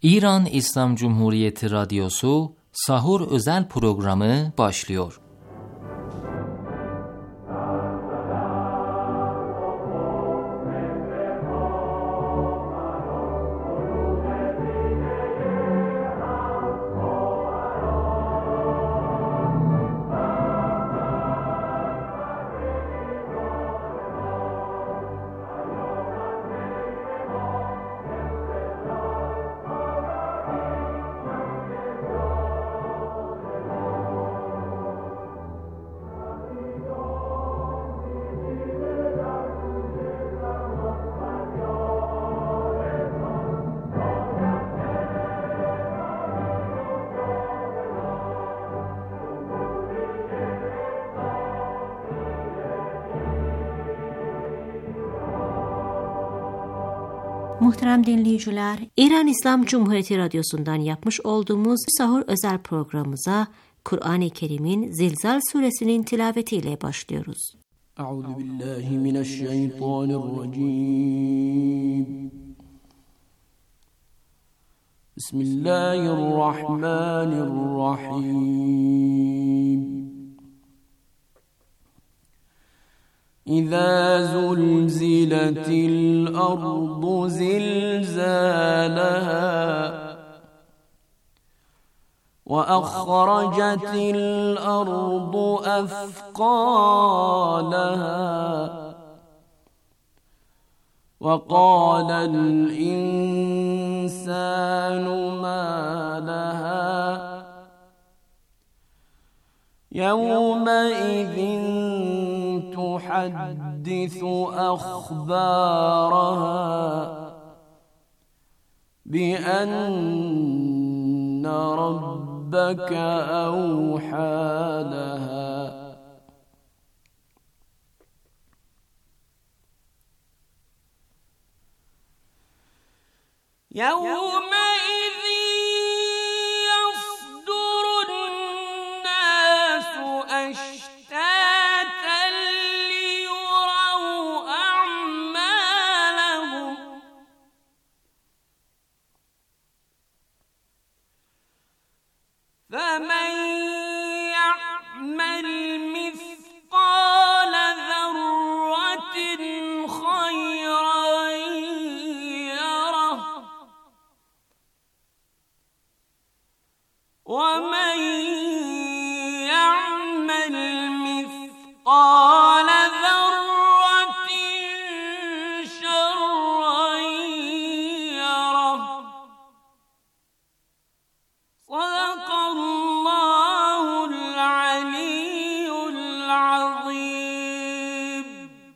İran İslam Cumhuriyeti Radyosu Sahur özel programı başlıyor. Muhterem dinleyiciler, İran İslam Cumhuriyeti Radyosu'ndan yapmış olduğumuz Sahur özel programımıza Kur'an-ı Kerim'in Zilzal suresinin tilavetiyle başlıyoruz. Euzubillahimineşşeytanirracim. Bismillahirrahmanirrahim. إذا زلزلت الأرض زلزالها وأخرجت الأرض أثقالها وقال الإنسان ما لها يومئذ تحدث أخبارها بأن ربك أوحى لها يومئذ يصدر الناس أشتاتا ليروا أعمالهم فمن يعمل مثقال ذرة خيرا يره ومن يعمل مثقال ذرة شرا يره صدق الله العلي العظيم.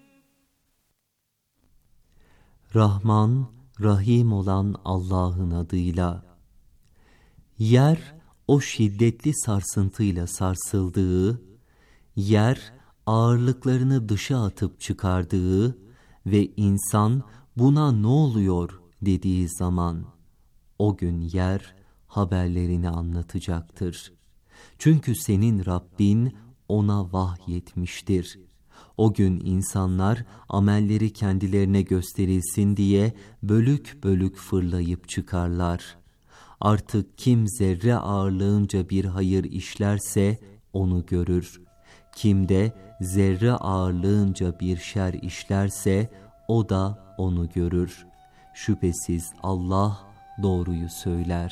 Rahman, Rahim olan Allah'ın adıyla. Yer, o şiddetli sarsıntıyla sarsıldığı, yer ağırlıklarını dışa atıp çıkardığı ve insan buna ne oluyor dediği zaman, o gün yer haberlerini anlatacaktır. Çünkü senin Rabbin ona vahyetmiştir. O gün insanlar amelleri kendilerine gösterilsin diye bölük bölük fırlayıp çıkarlar. Artık kim zerre ağırlığınca bir hayır işlerse onu görür. Kim de zerre ağırlığınca bir şer işlerse o da onu görür. Şüphesiz Allah doğruyu söyler.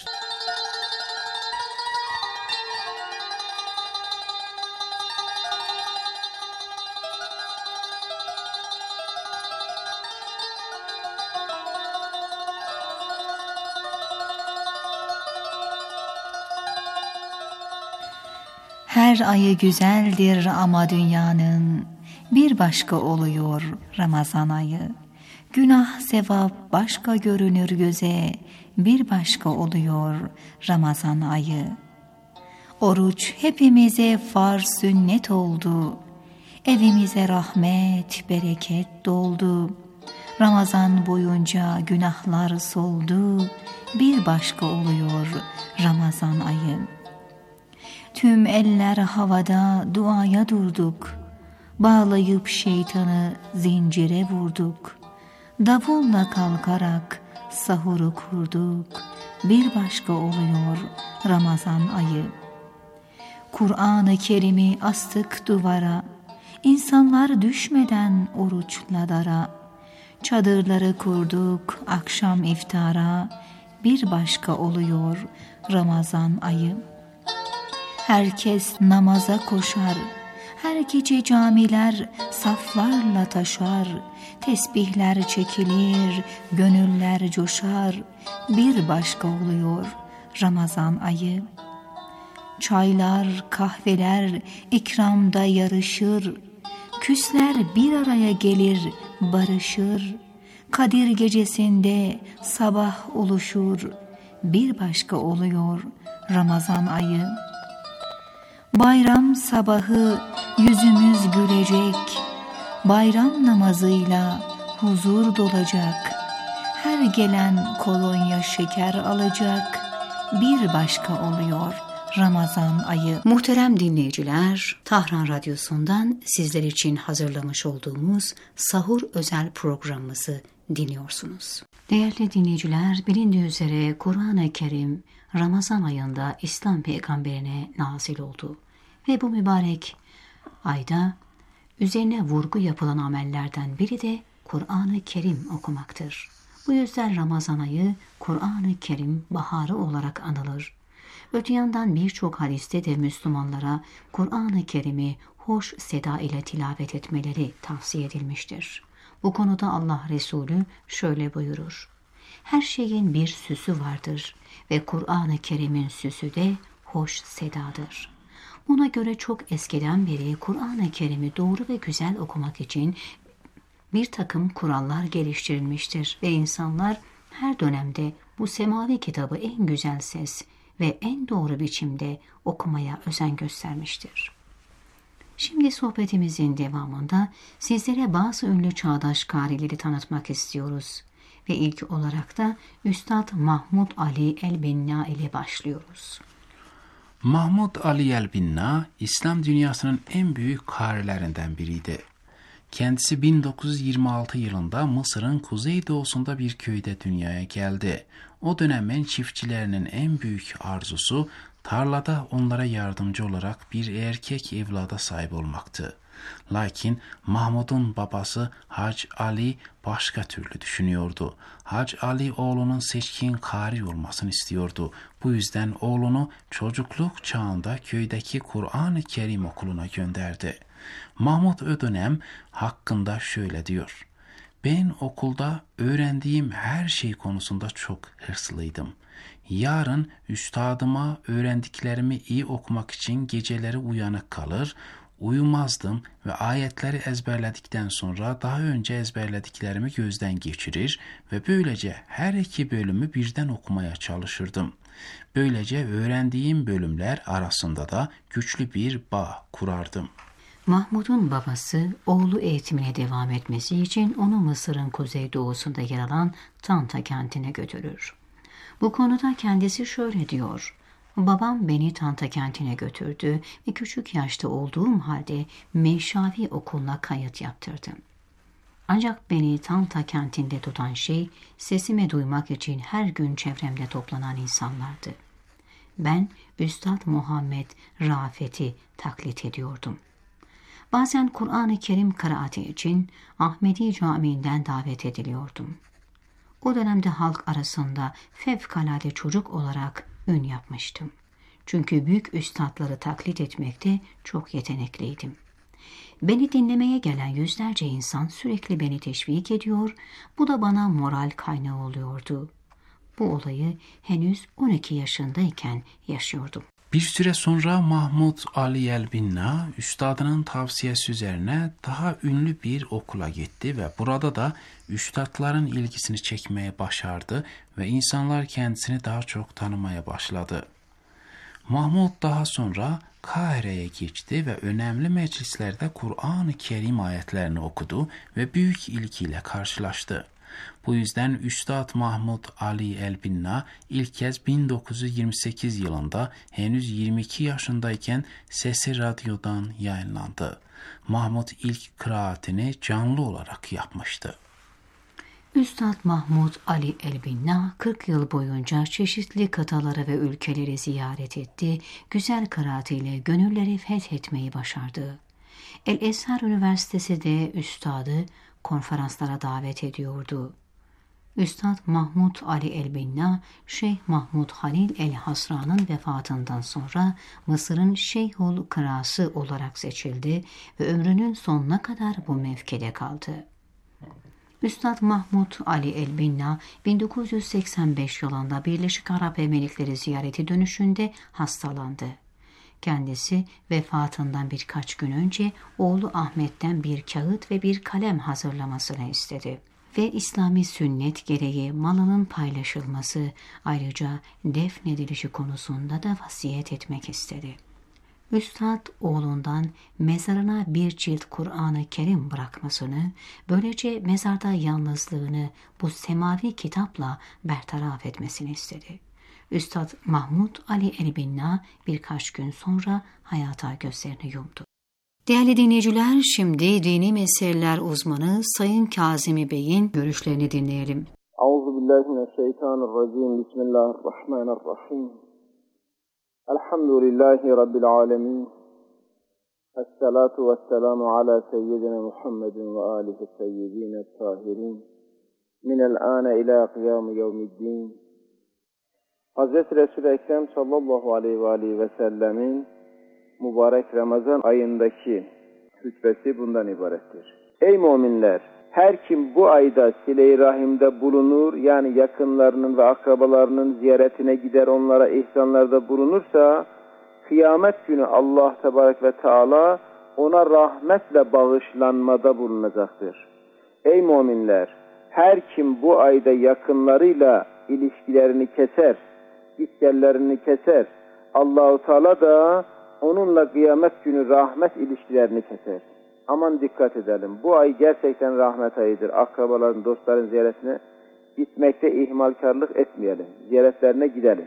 Her ayı güzeldir ama dünyanın, bir başka oluyor Ramazan ayı. Günah sevap başka görünür göze, bir başka oluyor Ramazan ayı. Oruç hepimize farz sünnet oldu, evimize rahmet bereket doldu. Ramazan boyunca günahlar soldu, bir başka oluyor Ramazan ayı. Tüm eller havada duaya durduk, bağlayıp şeytanı zincire vurduk. Davulla kalkarak sahuru kurduk, bir başka oluyor Ramazan ayı. Kur'an-ı Kerim'i astık duvara, insanlar düşmeden oruçla dara. Çadırları kurduk akşam iftara, bir başka oluyor Ramazan ayı. Herkes namaza koşar, her gece camiler saflarla taşar. Tesbihler çekilir, gönüller coşar, bir başka oluyor Ramazan ayı. Çaylar, kahveler ikramda yarışır, küsler bir araya gelir, barışır. Kadir gecesinde sabah oluşur, bir başka oluyor Ramazan ayı. Bayram sabahı yüzümüz gülecek, bayram namazıyla huzur dolacak. Her gelen kolonya şeker alacak, bir başka oluyor Ramazan ayı. Muhterem dinleyiciler, Tahran Radyosu'ndan sizler için hazırlamış olduğumuz sahur özel programımızı dinliyorsunuz. Değerli dinleyiciler, bilindiği üzere Kur'an-ı Kerim Ramazan ayında İslam peygamberine nazil oldu. Ve bu mübarek ayda üzerine vurgu yapılan amellerden biri de Kur'an-ı Kerim okumaktır. Bu yüzden Ramazan ayı Kur'an-ı Kerim baharı olarak anılır. Öte yandan birçok hadiste de Müslümanlara Kur'an-ı Kerim'i hoş seda ile tilavet etmeleri tavsiye edilmiştir. Bu konuda Allah Resulü şöyle buyurur: her şeyin bir süsü vardır ve Kur'an-ı Kerim'in süsü de hoş sedadır. Buna göre çok eskiden beri Kur'an-ı Kerim'i doğru ve güzel okumak için bir takım kurallar geliştirilmiştir ve insanlar her dönemde bu semavi kitabı en güzel ses ve en doğru biçimde okumaya özen göstermiştir. Şimdi sohbetimizin devamında sizlere bazı ünlü çağdaş kârileri tanıtmak istiyoruz ve ilk olarak da Üstad Mahmud Ali el-Binna ile başlıyoruz. Mahmud Ali el-Binna, İslam dünyasının en büyük kârilerinden biriydi. Kendisi 1926 yılında Mısır'ın kuzeydoğusunda bir köyde dünyaya geldi. O dönemin çiftçilerinin en büyük arzusu tarlada onlara yardımcı olarak bir erkek evlada sahip olmaktı. Lakin Mahmud'un babası Hac Ali başka türlü düşünüyordu. Hac Ali oğlunun seçkin kâri olmasını istiyordu. Bu yüzden oğlunu çocukluk çağında köydeki Kur'an-ı Kerim okuluna gönderdi. Mahmud o dönem hakkında şöyle diyor: ben okulda öğrendiğim her şey konusunda çok hırslıydım. Yarın üstadıma öğrendiklerimi iyi okumak için geceleri uyanık kalır, uyumazdım ve ayetleri ezberledikten sonra daha önce ezberlediklerimi gözden geçirir ve böylece her iki bölümü birden okumaya çalışırdım. Böylece öğrendiğim bölümler arasında da güçlü bir bağ kurardım. Mahmud'un babası oğlu eğitimine devam etmesi için onu Mısır'ın kuzeydoğusunda yer alan Tanta kentine götürür. Bu konuda kendisi şöyle diyor: babam beni Tanta kentine götürdü ve küçük yaşta olduğum halde Meşavi okuluna kayıt yaptırdı. Ancak beni Tanta kentinde tutan şey sesimi duymak için her gün çevremde toplanan insanlardı. Ben Üstad Muhammed Rafet'i taklit ediyordum. Bazen Kur'an-ı Kerim kıraati için Ahmedi Camii'nden davet ediliyordum. O dönemde halk arasında fevkalade çocuk olarak ün yapmıştım. Çünkü büyük üstadları taklit etmekte çok yetenekliydim. Beni dinlemeye gelen yüzlerce insan sürekli beni teşvik ediyor, bu da bana moral kaynağı oluyordu. Bu olayı henüz 12 yaşındayken yaşıyordum. Bir süre sonra Mahmud Ali el-Binna, üstadının tavsiyesi üzerine daha ünlü bir okula gitti ve burada da üstadların ilgisini çekmeye başardı ve insanlar kendisini daha çok tanımaya başladı. Mahmud daha sonra Kahire'ye geçti ve önemli meclislerde Kur'an-ı Kerim ayetlerini okudu ve büyük ilgiyle karşılaştı. Bu yüzden Üstad Mahmud Ali el-Binna ilk kez 1928 yılında henüz 22 yaşındayken sesi radyodan yayınlandı. Mahmud ilk kıraatini canlı olarak yapmıştı. Üstad Mahmud Ali Elbinna 40 yıl boyunca çeşitli kıtaları ve ülkeleri ziyaret etti, güzel kıraatiyle gönülleri fethetmeyi başardı. El-Ezhar Üniversitesi de üstadı konferanslara davet ediyordu. Üstad Mahmud Ali Elbinna, Şeyh Mahmud Halil el-Hasra'nın vefatından sonra Mısır'ın Şeyhul Kırası olarak seçildi ve ömrünün sonuna kadar bu mevkide kaldı. Üstad Mahmud Ali Elbinna 1985 yılında Birleşik Arap Emirlikleri ziyareti dönüşünde hastalandı. Kendisi vefatından birkaç gün önce oğlu Ahmet'ten bir kağıt ve bir kalem hazırlamasını istedi ve İslami sünnet gereği malının paylaşılması, ayrıca defnedilişi konusunda da vasiyet etmek istedi. Üstad oğlundan mezarına bir cilt Kur'an-ı Kerim bırakmasını, böylece mezarda yalnızlığını bu semavi kitapla bertaraf etmesini istedi. Üstad Mahmud Ali Elbinna birkaç gün sonra hayata gözlerini yumdu. Değerli dinleyiciler, şimdi dini meseleler uzmanı Sayın Kazimi Bey'in görüşlerini dinleyelim. Euzubillahimineşşeytanirracim. Bismillahirrahmanirrahim. Elhamdülillahi Rabbil alemin. Esselatu vesselamu ala seyyidina Muhammedin ve alihi seyyidine tahirin. Minel âne ila kıyâmi yevmiddin. Hazreti Resul-i Ekrem sallallahu aleyhi ve sellemin mübarek Ramazan ayındaki hutbesi bundan ibarettir. Ey müminler! Her kim bu ayda sile-i rahimde bulunur, yani yakınlarının ve akrabalarının ziyaretine gider, onlara ihsanlarda bulunursa, kıyamet günü Allah Tebarek ve Teala ona rahmetle bağışlanmada bulunacaktır. Ey müminler! Her kim bu ayda yakınlarıyla ilişkilerini keser, gitgellerini keser, Allah-u Teala da onunla kıyamet günü rahmet ilişkilerini keser. Aman dikkat edelim. Bu ay gerçekten rahmet ayıdır. Akrabaların, dostların ziyaretine gitmekte ihmalkarlık etmeyelim. Ziyaretlerine gidelim.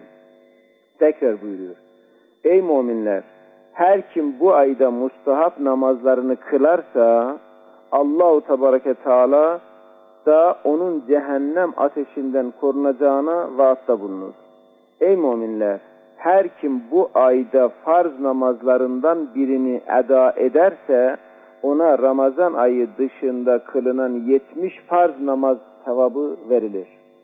Tekrar buyuruyor. Ey müminler! Her kim bu ayda mustahap namazlarını kılarsa Allah-u Tebareke Teala da onun cehennem ateşinden korunacağına vaatta bulunur. Ey müminler! Her kim bu ayda farz namazlarından birini eda ederse ona Ramazan ayı dışında kılınan 70 farz namaz sevabı verilir.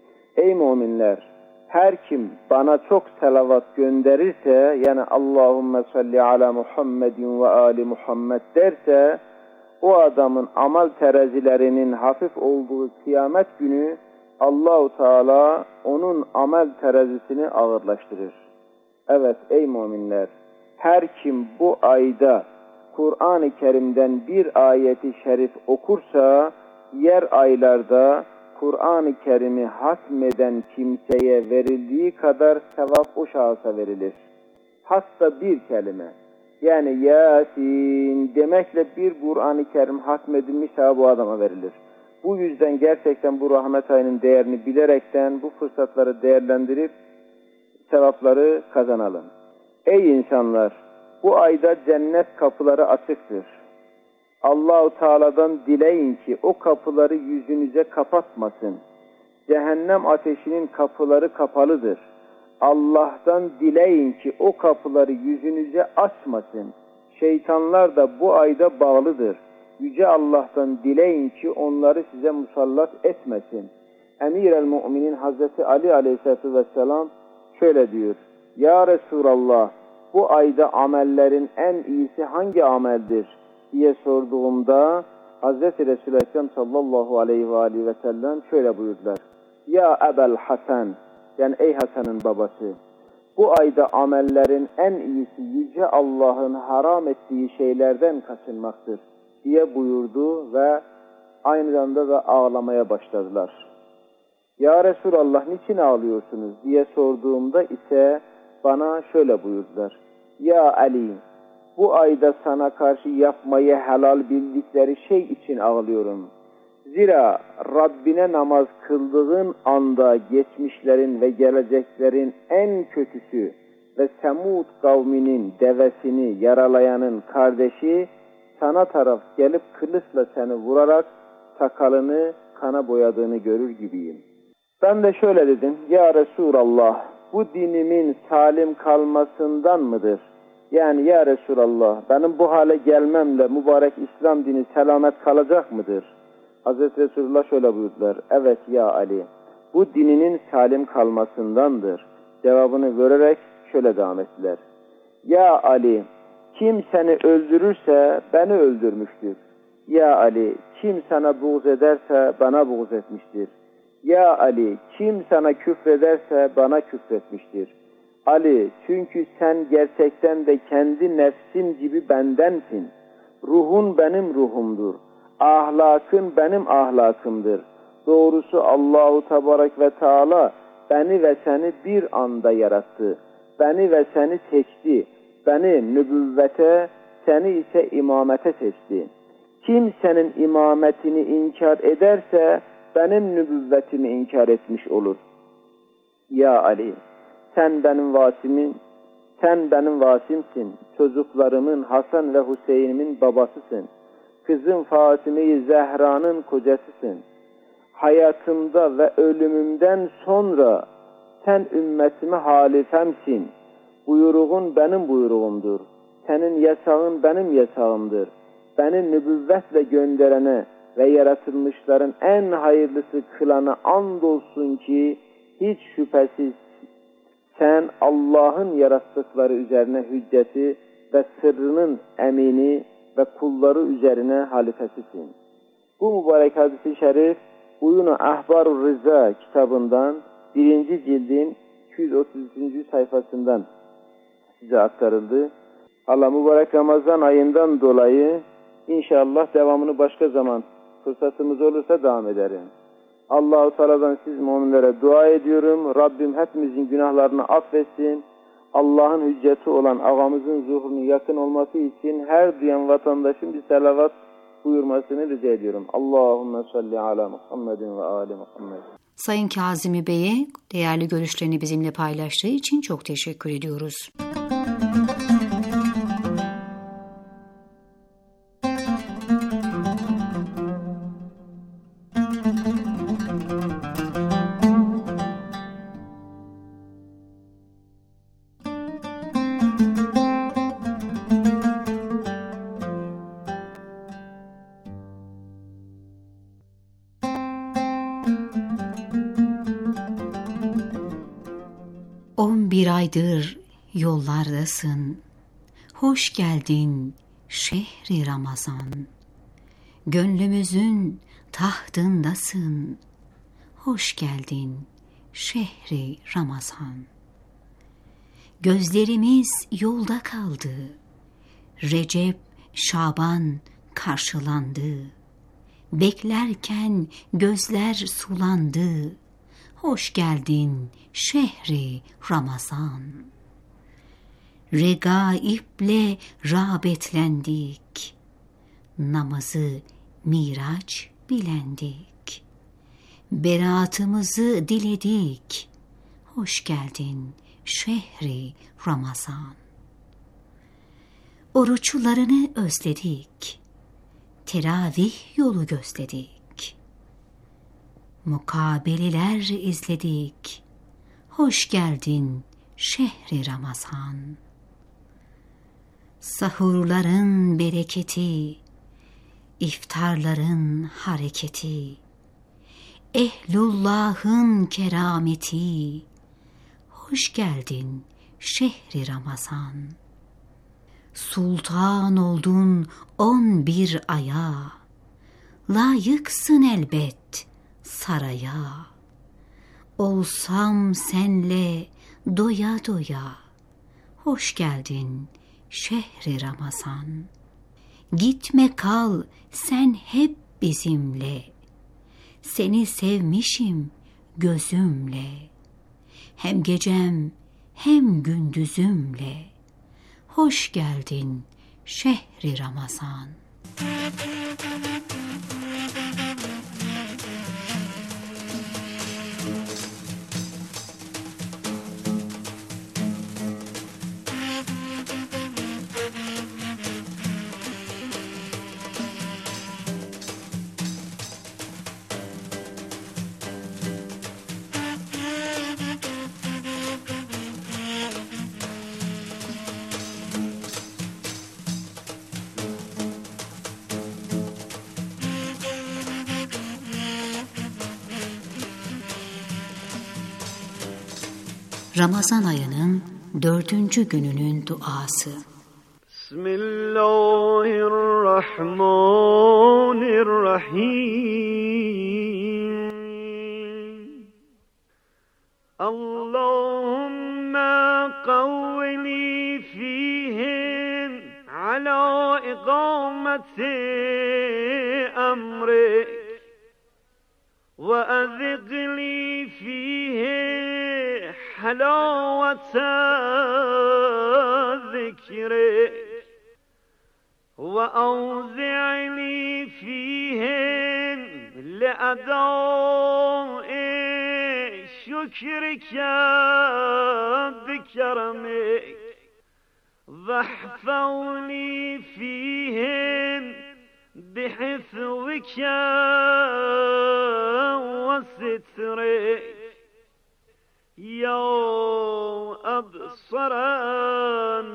Ey müminler! Her kim bana çok selavat gönderirse, yani Allahümme salli ala Muhammedin ve ali Muhammed derse, o adamın amel terazilerinin hafif olduğu kıyamet günü Allah-u Teala onun amel terazisini ağırlaştırır. Evet ey müminler! Her kim bu ayda Kur'an-ı Kerim'den bir ayeti şerif okursa, diğer aylarda Kur'an-ı Kerim'i hatmeden kimseye verildiği kadar sevap o şahsa verilir. Hatta bir kelime, yani Yasin demekle bir Kur'an-ı Kerim hatmedilmişse bu adama verilir. Bu yüzden gerçekten bu rahmet ayının değerini bilerekten bu fırsatları değerlendirip sevapları kazanalım. Ey insanlar! Bu ayda cennet kapıları açıktır. Allah-u Teala'dan dileyin ki o kapıları yüzünüze kapatmasın. Cehennem ateşinin kapıları kapalıdır. Allah'tan dileyin ki o kapıları yüzünüze açmasın. Şeytanlar da bu ayda bağlıdır. Yüce Allah'tan dileyin ki onları size musallat etmesin. Emir-el-Mu'minin Hazreti Ali Aleyhisselatü Vesselam şöyle diyor. Ya Resulallah, bu ayda amellerin en iyisi hangi ameldir diye sorduğumda Hazreti Resul-i Ekrem sallallahu aleyhi ve sellem şöyle buyurdular. Ya Ebel Hasan, yani ey Hasan'ın babası, bu ayda amellerin en iyisi Yüce Allah'ın haram ettiği şeylerden kaçınmaktır diye buyurdu ve aynı zamanda da ağlamaya başladılar. Ya Resulallah, niçin ağlıyorsunuz diye sorduğumda ise bana şöyle buyurdular. Ya Ali, bu ayda sana karşı yapmayı helal bildikleri şey için ağlıyorum. Zira Rabbine namaz kıldığın anda geçmişlerin ve geleceklerin en kötüsü ve Semud kavminin devesini yaralayanın kardeşi sana taraf gelip kılıçla seni vurarak sakalını kana boyadığını görür gibiyim. Ben de şöyle dedim, ya Resulallah, bu dinimin salim kalmasından mıdır? Yani ya Resulallah, benim bu hale gelmemle mübarek İslam dini selamet kalacak mıdır? Hazreti Resulullah şöyle buyurdular, evet ya Ali, bu dininin salim kalmasındandır. Cevabını vererek şöyle devam ettiler. Ya Ali, kim seni öldürürse beni öldürmüştür. Ya Ali, kim sana buğz ederse bana buğz etmiştir. Ya Ali, kim sana küfrederse bana küfretmiştir. Ali, çünkü sen gerçekten de kendi nefsim gibi bendensin. Ruhun benim ruhumdur. Ahlakın benim ahlakımdır. Doğrusu Allahu Tebarek ve Teala beni ve seni bir anda yarattı. Beni ve seni seçti. Beni nübüvvete, seni ise imamete seçti. Kim senin imametini inkar ederse benim nübüvvetimi inkar etmiş olur. Ya Ali, sen benim vasimsin. Çocuklarımın Hasan ve Hüseyin'imin babasısın. Kızım Fatime-i Zehra'nın kocasısın. Hayatımda ve ölümümden sonra sen ümmetime halifemsin. Buyruğun benim buyruğumdur. Senin yasağın benim yasağımdır. Beni nübüvvetle gönderene ve yaratılmışların en hayırlısı kılana andolsun ki hiç şüphesiz sen Allah'ın yarattıkları üzerine hücceti ve sırrının emini ve kulları üzerine halifesisin. Bu mübarek hadis-i şerif Uyun-u Ahbar-ı Rıza kitabından 1. cildin 233. sayfasından size aktarıldı. Allah mübarek Ramazan ayından dolayı inşallah devamını başka zaman fırsatımız olursa devam ederim. Allah-u Teala'dan siz müminlere dua ediyorum. Rabbim hepimizin günahlarını affetsin. Allah'ın hücceti olan ağamızın zuhurunun yakın olması için her duyan vatandaşın bir selavat buyurmasını rica ediyorum. Allahümme salli ala Muhammedin ve ali Muhammed. Sayın Kazimi Bey'e değerli görüşlerini bizimle paylaştığı için çok teşekkür ediyoruz. Bir aydır yollardasın, hoş geldin şehri Ramazan. Gönlümüzün tahtındasın, hoş geldin şehri Ramazan. Gözlerimiz yolda kaldı, Recep, Şaban karşılandı. Beklerken gözler sulandı, hoş geldin şehri Ramazan. Regaible rağbetlendik, namazı miraç bilendik. Beraatımızı diledik, hoş geldin şehri Ramazan. Oruçlarını özledik, teravih yolu gözledik. Mukabeleler izledik, hoş geldin şehri Ramazan. Sahurların bereketi, iftarların hareketi, ehlullahın kerameti, hoş geldin şehri Ramazan. Sultan oldun 11 aya, layıksın elbet saraya. Olsam senle doya doya, hoş geldin şehri Ramazan. Gitme kal sen hep bizimle, seni sevmişim gözümle. Hem gecem hem gündüzümle, hoş geldin şehri Ramazan. Ramazan ayının 4. gününün duası. Bismillahirrahmanirrahim. Allahümme kavvili fihim ala ikameti emrik ve ezikli fihi halavete zikrik ve avzi'li fihim le'adâ'i şükrike bikeremik ve hfavli fihim bihifzike ve sitrik ya absaran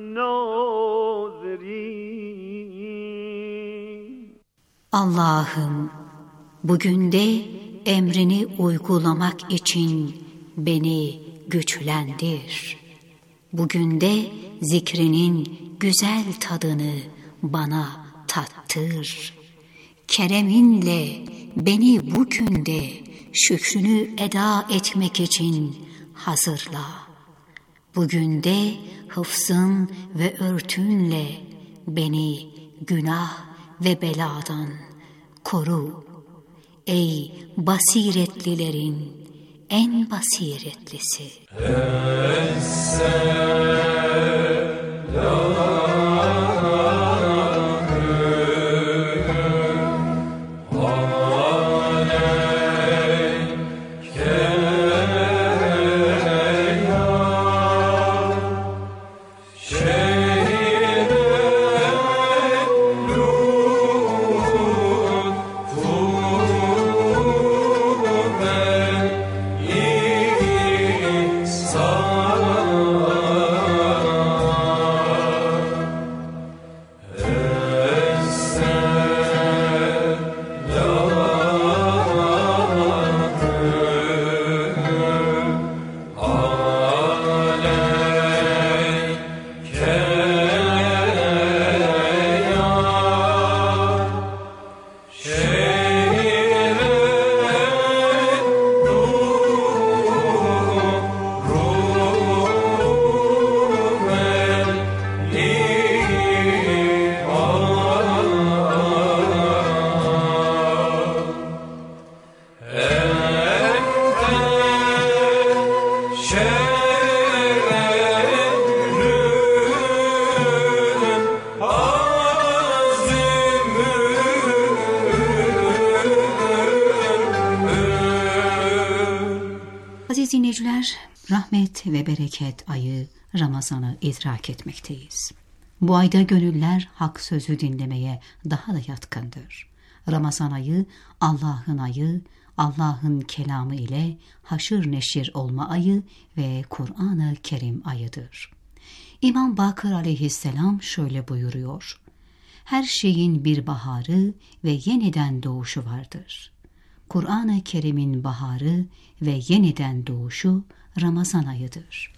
nazirin. Allah'ım, bugün de emrini uygulamak için beni güçlendir. Bugün de zikrinin güzel tadını bana tattır. Kereminle beni bugün de şükrünü eda etmek için hazırla. Bugün de hıfzın ve örtünle beni günah ve beladan koru. Ey basiretlilerin en basiretlisi. Aziz dinleyiciler, rahmet ve bereket ayı Ramazan'ı idrak etmekteyiz. Bu ayda gönüller hak sözü dinlemeye daha da yatkındır. Ramazan ayı, Allah'ın kelamı ile haşır neşir olma ayı ve Kur'an-ı Kerim ayıdır. İmam Bakır aleyhisselam şöyle buyuruyor: her şeyin bir baharı ve yeniden doğuşu vardır. Kur'an-ı Kerim'in baharı ve yeniden doğuşu Ramazan ayıdır.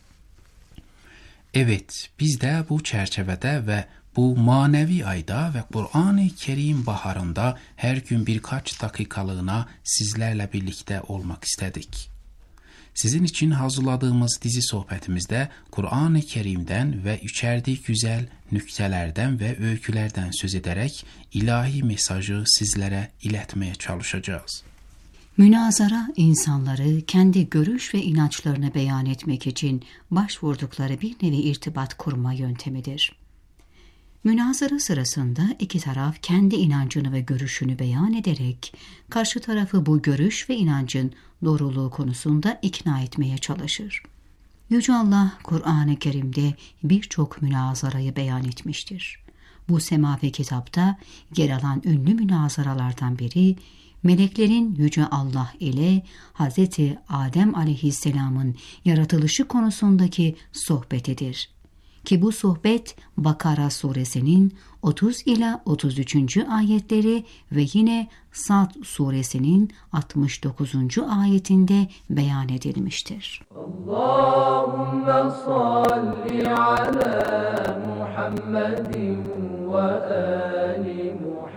Evet, biz de bu çerçevede ve bu manevi ayda ve Kur'an-ı Kerim baharında her gün birkaç dakikalığına sizlerle birlikte olmak istedik. Sizin için hazırladığımız dizi sohbetimizde Kur'an-ı Kerim'den ve içerdiği güzel nüktelerden ve öykülerden söz ederek ilahi mesajı sizlere iletmeye çalışacağız. Münazara, insanları kendi görüş ve inançlarını beyan etmek için başvurdukları bir nevi irtibat kurma yöntemidir. Münazara sırasında iki taraf kendi inancını ve görüşünü beyan ederek karşı tarafı bu görüş ve inancın doğruluğu konusunda ikna etmeye çalışır. Yüce Allah Kur'an-ı Kerim'de birçok münazarayı beyan etmiştir. Bu semavi kitapta yer alan ünlü münazaralardan biri, meleklerin Yüce Allah ile Hz. Adem aleyhisselamın yaratılışı konusundaki sohbetidir. Ki bu sohbet Bakara suresinin 30 ila 33. ayetleri ve yine Sad suresinin 69. ayetinde beyan edilmiştir. Allahümme salli ala Muhammedin ve ali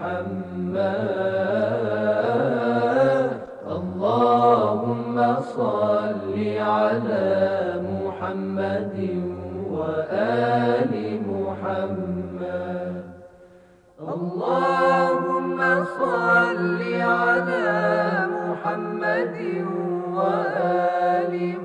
Muhammed. Allahümme salli ala Muhammedin ve ali Muhammed. Allahümme salli ala Muhammedin ve ali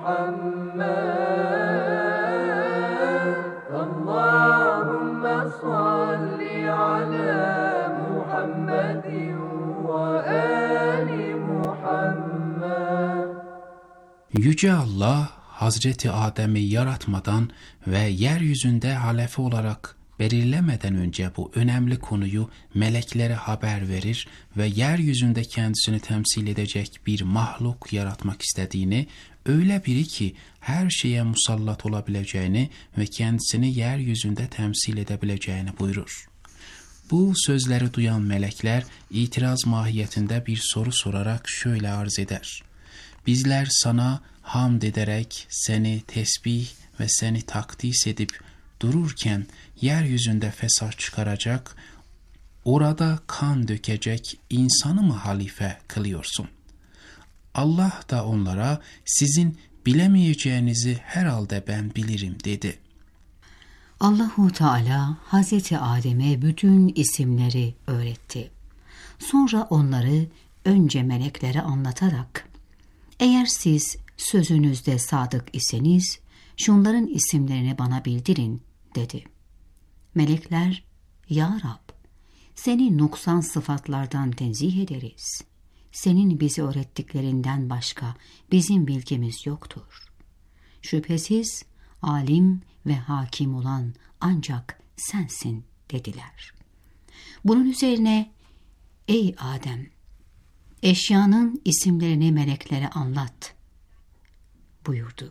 Muhammed. Allahümme salli ala Muhammedin ve ali Muhammed. Yüce Allah, Hazreti Adem'i yaratmadan ve yeryüzünde halefe olarak belirlemeden önce bu önemli konuyu meleklere haber verir ve yeryüzünde kendisini temsil edecek bir mahluk yaratmak istediğini, öyle biri ki her şeye musallat olabileceğini ve kendisini yeryüzünde temsil edebileceğini buyurur. Bu sözleri duyan melekler itiraz mahiyetinde bir soru sorarak şöyle arz eder: bizler sana hamd ederek seni tesbih ve seni takdis edip dururken yeryüzünde fesat çıkaracak, orada kan dökecek insanı mı halife kılıyorsun? Allah da onlara sizin bilemeyeceğinizi herhalde ben bilirim dedi. Allahu Teala Hazreti Adem'e bütün isimleri öğretti. Sonra onları önce meleklere anlatarak, eğer siz sözünüzde sadık iseniz şunların isimlerini bana bildirin dedi. Melekler, ya Rab, seni noksan sıfatlardan tenzih ederiz. Senin bizi öğrettiklerinden başka bizim bilgimiz yoktur. Şüphesiz alim ve hakim olan ancak sensin dediler. Bunun üzerine, ey Adem, eşyanın isimlerini meleklere anlat buyurdu.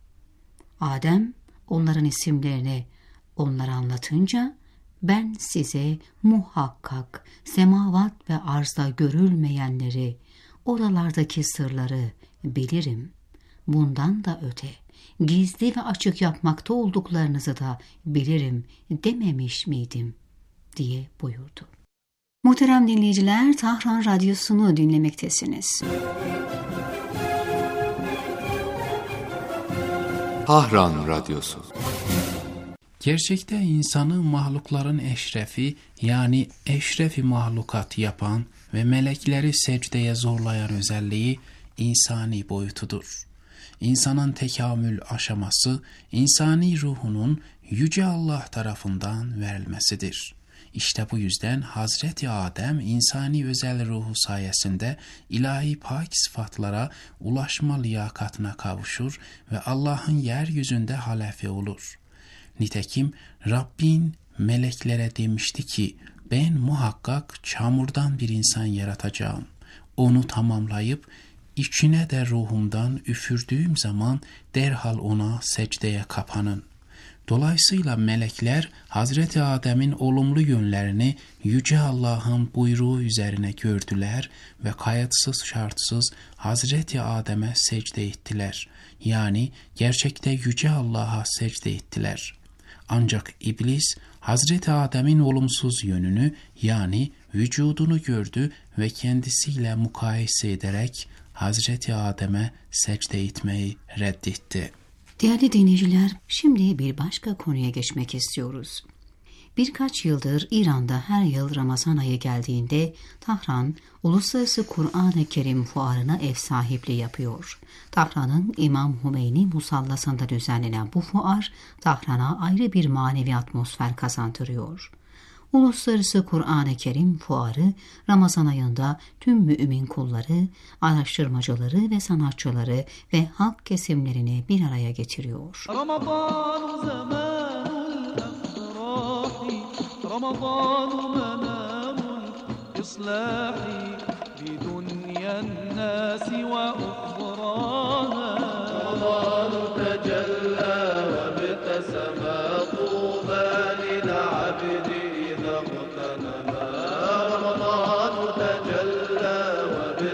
Adem onların isimlerini onlara anlatınca, ben size muhakkak semavat ve arzda görülmeyenleri, oralardaki sırları bilirim. Bundan da öte gizli ve açık yapmakta olduklarınızı da bilirim dememiş miydim diye buyurdu. Muhterem dinleyiciler, Tahran Radyosu'nu dinlemektesiniz. Tahran Radyosu. Gerçekte insanı mahlukların eşrefi, yani eşrefi mahlukat yapan ve melekleri secdeye zorlayan özelliği insani boyutudur. İnsanın tekamül aşaması, insani ruhunun Yüce Allah tarafından verilmesidir. İşte bu yüzden Hazreti Adem insani özel ruhu sayesinde ilahi pak sıfatlara ulaşma liyakatına kavuşur ve Allah'ın yeryüzünde halefe olur. Nitekim Rabbin meleklere demişti ki, ben muhakkak çamurdan bir insan yaratacağım. Onu tamamlayıp içine de ruhumdan üfürdüğüm zaman derhal ona secdeye kapanın. Dolayısıyla melekler Hazreti Adem'in olumlu yönlerini Yüce Allah'ın buyruğu üzerine gördüler ve kayıtsız şartsız Hazreti Adem'e secde ettiler. Yani gerçekte Yüce Allah'a secde ettiler. Ancak iblis Hazreti Adem'in olumsuz yönünü, yani vücudunu gördü ve kendisiyle mukayese ederek Hazreti Adem'e secde etmeyi reddetti. Değerli dinleyiciler, şimdi bir başka konuya geçmek istiyoruz. Birkaç yıldır İran'da her yıl Ramazan ayı geldiğinde Tahran, Uluslararası Kur'an-ı Kerim Fuarı'na ev sahipliği yapıyor. Tahran'ın İmam Hümeyni Musallası'nda düzenlenen bu fuar, Tahran'a ayrı bir manevi atmosfer kazandırıyor. Uluslararası Kur'an-ı Kerim Fuarı, Ramazan ayında tüm mümin kulları, araştırmacıları ve sanatçıları ve halk kesimlerini bir araya getiriyor.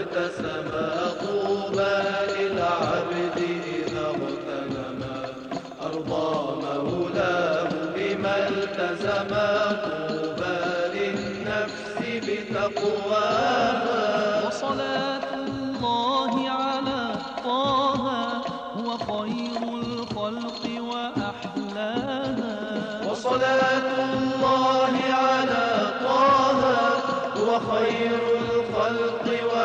وابتسما طوبى للعبد إذا اغتنما أرضى مولاه بما التزما طوبى للنفس بتقواها وصلاة الله على طه هو خير الخلق وأحلاها وصلاة الله على طه هو خير الخلق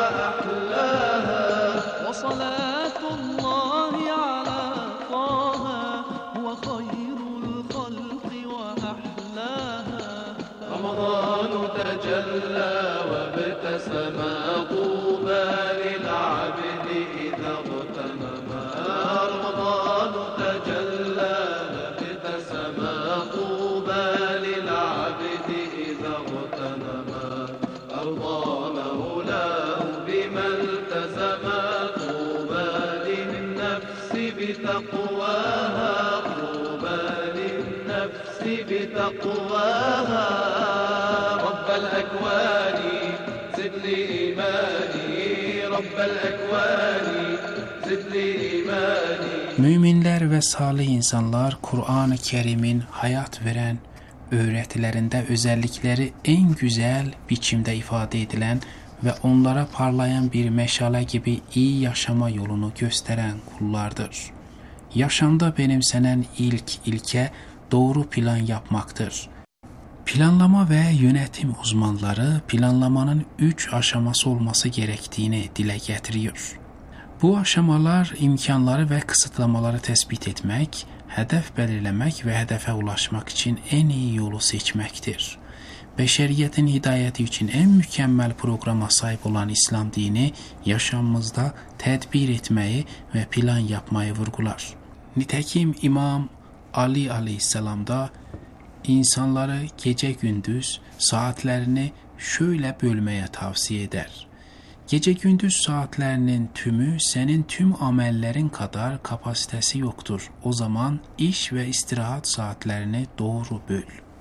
وأحلاها وصلاة الله على طه هو خير الخلق وأحلاها رمضان تجلى وابتسما طوبى للعبد إذا اغتنما رمضان تجلى وابتسما طوبى للعبد إذا اغتنما أرضى مولاه بما التزما طوبى للنفس بتقواها طوبى للنفس بتقواها رب الأكوان زد لي إيماني رب الأكوان زد لي إيماني. Müminler ve salih insanlar Kur'an-ı Kerim'in hayat veren öğretilerinde özellikleri en güzel biçimde ifade edilen ve onlara parlayan bir meşale gibi iyi yaşama yolunu gösteren kullardır. Yaşamda benimsenen ilk ilke doğru plan yapmaktır. Planlama ve yönetim uzmanları planlamanın 3 aşaması olması gerektiğini dile getiriyor. Bu aşamalar imkanları ve kısıtlamaları tespit etmek, hedef belirlemek ve hedefe ulaşmak için en iyi yolu seçmektir. Beşeriyetin hidayeti için en mükemmel programa sahip olan İslam dini yaşamımızda tedbir etmeyi ve plan yapmayı vurgular. Nitekim İmam Ali Aleyhisselam da insanları gece gündüz saatlerini şöyle bölmeye tavsiye eder. Gece gündüz saatlerinin tümü senin tüm amellerin kadar kapasitesi yoktur. O zaman iş ve istirahat saatlerini doğru böl.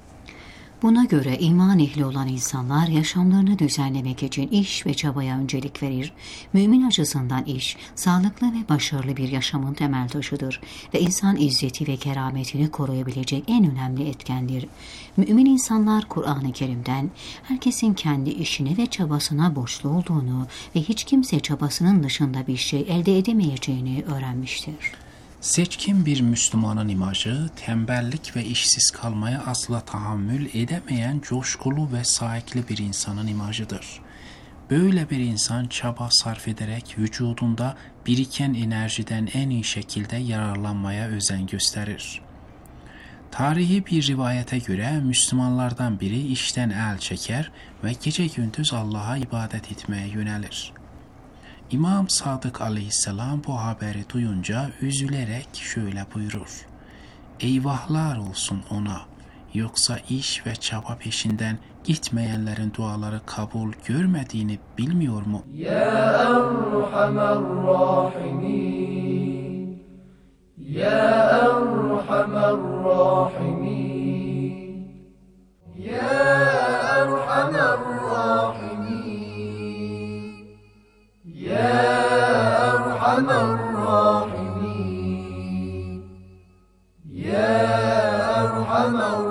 Buna göre iman ehli olan insanlar yaşamlarını düzenlemek için iş ve çabaya öncelik verir. Mümin açısından iş, sağlıklı ve başarılı bir yaşamın temel taşıdır ve insan izzeti ve kerametini koruyabilecek en önemli etkendir. Mümin insanlar Kur'an-ı Kerim'den herkesin kendi işine ve çabasına borçlu olduğunu ve hiç kimse çabasının dışında bir şey elde edemeyeceğini öğrenmiştir. Seçkin bir Müslümanın imajı, tembellik ve işsiz kalmaya asla tahammül edemeyen coşkulu ve saikli bir insanın imajıdır. Böyle bir insan çaba sarf ederek vücudunda biriken enerjiden en iyi şekilde yararlanmaya özen gösterir. Tarihi bir rivayete göre Müslümanlardan biri işten el çeker ve gece gündüz Allah'a ibadet etmeye yönelir. İmam Sadık Aleyhisselam bu haberi duyunca üzülerek şöyle buyurur: Eyvahlar olsun ona, yoksa iş ve çaba peşinden gitmeyenlerin duaları kabul görmediğini bilmiyor mu? Ya Erhamer Rahimin, Ya Erhamer Rahimin, Ya Erhamer Rahimin, Ya Erhamer Rahimin, Ya Erhamer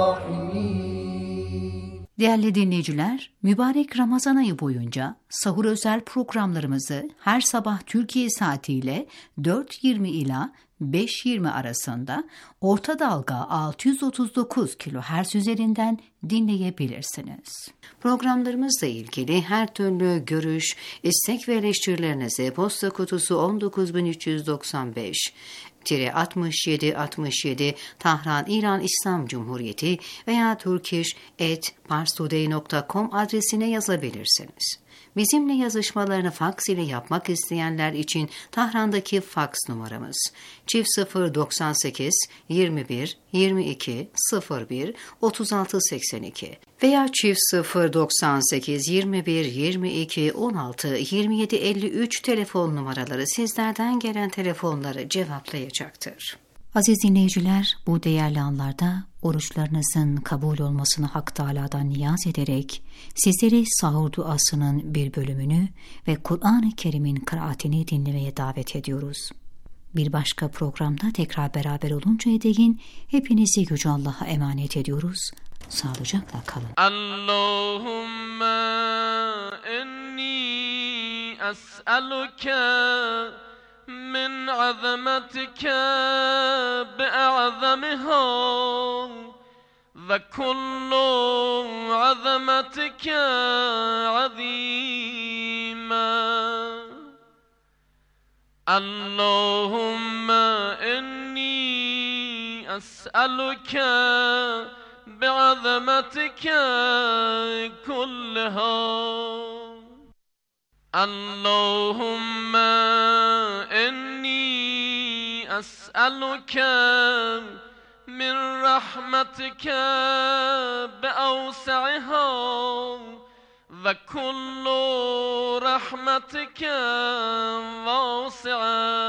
Rahimin. Değerli dinleyiciler, mübarek Ramazan ayı boyunca sahur özel programlarımızı her sabah Türkiye saatiyle 4.20 ila 5.20 arasında orta dalga 639 kHz üzerinden dinleyebilirsiniz. Programlarımızla ilgili her türlü görüş, istek ve eleştirilerinizi posta kutusu 19395 6767 Tahran İran İslam Cumhuriyeti veya turkish@parstoday.com adresine yazabilirsiniz. Bizimle yazışmalarını faks ile yapmak isteyenler için Tahran'daki faks numaramız +098 21 22 01 36 82 veya +098 21 22 16 27 53 telefon numaraları sizlerden gelen telefonları cevaplayacaktır. Aziz dinleyiciler, bu değerli anlarda oruçlarınızın kabul olmasını Hak Teâlâ'dan niyaz ederek sizleri sahur duasının bir bölümünü ve Kur'an-ı Kerim'in kıraatini dinlemeye davet ediyoruz. Bir başka programda tekrar beraber oluncaya değin hepinizi Yüce Allah'a emanet ediyoruz. Sağlıcakla kalın. Allahümme inni es'eluke min azametike bi'azamiha ve kullu azametike azîmâ. Allahümme inni es'eluke bi'azametike kulliha. Allahümme inni es'eluke min rahmetike bi'awsi'iha ve kullu rahmetike vasi'a.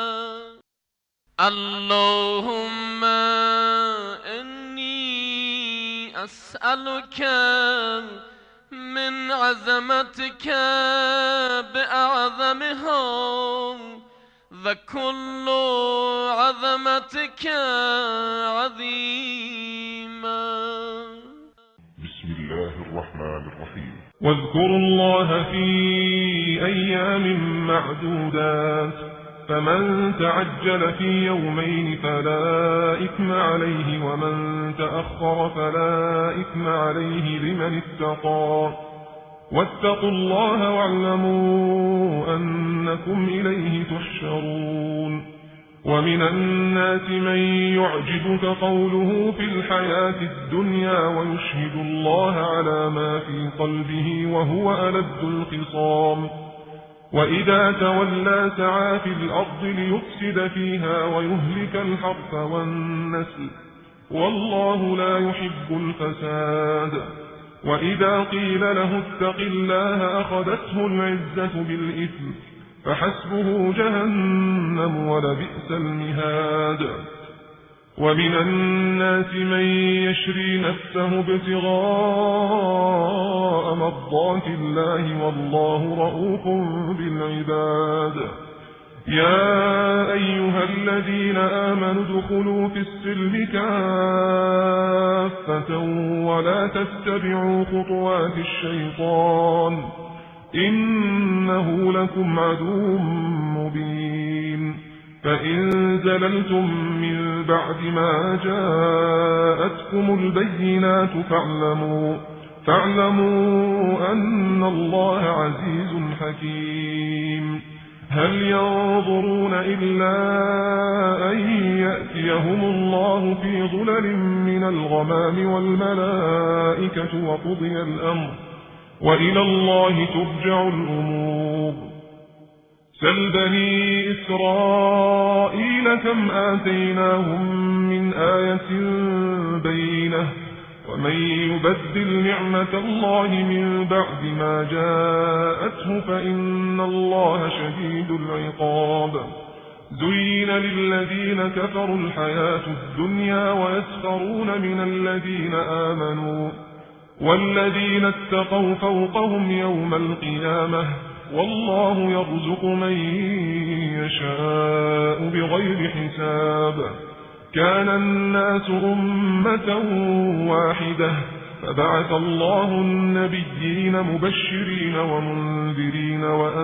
Allahümme inni es'eluke min azametike bi'azamiha ve kullu azametike azîmâ. Bismillahirrahmanirrahim. وَاذْكُرُوا اللَّهَ فِي أَيَّامٍ مَّعْدُودَاتٍ فَمَن تَعَجَّلَ فِي يَوْمَيْنِ فَلَا إِثْمَ عَلَيْهِ وَمَن تَأَخَّرَ فَلَا إِثْمَ عَلَيْهِ لِمَنِ اتَّقَى وَاتَّقُوا اللَّهَ وَاعْلَمُوا أَنَّكُمْ إِلَيْهِ تُحْشَرُونَ. وَمِنَ النَّاسِ مَن يُعْجِبُكَ قَوْلُهُ فِي الْحَيَاةِ الدُّنْيَا وَيُشْهِدُ اللَّهَ عَلَى مَا فِي قَلْبِهِ وَهُوَ أَلَدُّ الْخِصَامِ. وَإِذَا تَوَلَّى سَعَىٰ فِي الْأَرْضِ لِيُفْسِدَ فِيهَا وَيُهْلِكَ الْحَرْثَ وَالنَّسْلَ وَاللَّهُ لَا يُحِبُّ الْفَسَادَ. وَإِذَا قِيلَ لَهُ اتَّقِ اللَّهَ أَخَذَتْهُ الْعِزَّةُ بِالْإِثْمِ فَحَسْبُهُ جَهَنَّمُ وَلَبِئْسَ الْمِهَادُ. وَمِنَ النَّاسِ مَن يَشْرِي نَفْسَهُ ابْتِغَاءَ مَرْضَاتِ اللَّهِ وَاللَّهُ رَءُوفٌ بِالْعِبَادِ. يَا أَيُّهَا الَّذِينَ آمَنُوا ادْخُلُوا فِي السِّلْمِ كَافَّةً وَلَا تَتَّبِعُوا خُطُوَاتِ الشَّيْطَانِ إِنَّهُ لَكُمْ عَدُوٌّ مُّبِينٌ. فَإِن زَلَلْتُم مِّن بَعْدِ مَا جَاءَتْكُمُ الْبَيِّنَاتُ فَاعْلَمُوا أَنَّ اللَّهَ عَزِيزٌ حَكِيمٌ. هَلْ يَنظُرُونَ إِلَّا أَن يَأْتِيَهُمُ اللَّهُ فِي ظُلَلٍ مِّنَ الْغَمَامِ وَالْمَلَائِكَةُ وَقُضِيَ الْأَمْرُ وَإِلَى اللَّهِ تُرْجَعُ الْأُمُورُ. سَلْ بَنِي إِسْرَائِيلَ كَمْ آتَيْنَاهُم مِّنْ آيَةٍ بَيِّنَةٍ وَمَن يُبَدِّلْ نِعْمَةَ اللَّهِ مِن بَعْدِ مَا جَاءَتْهُ فَإِنَّ اللَّهَ شَدِيدُ الْعِقَابِ. زُيِّنَ لِلَّذِينَ كَفَرُوا الْحَيَاةُ الدُّنْيَا وَيَسْخَرُونَ مِنَ الَّذِينَ آمَنُوا وَالَّذِينَ اتَّقَوْا فَوْقَهُمْ يَوْمَ الْقِيَامَةِ وَاللَّهُ يَرْزُقُ مَن يَشَاءُ بِغَيْرِ حِسَابٍ. كَانَ النَّاسُ أُمَّةً وَاحِدَةً فَبَعَثَ اللَّهُ النَّبِيِّينَ مُبَشِّرِينَ وَمُنذِرِينَ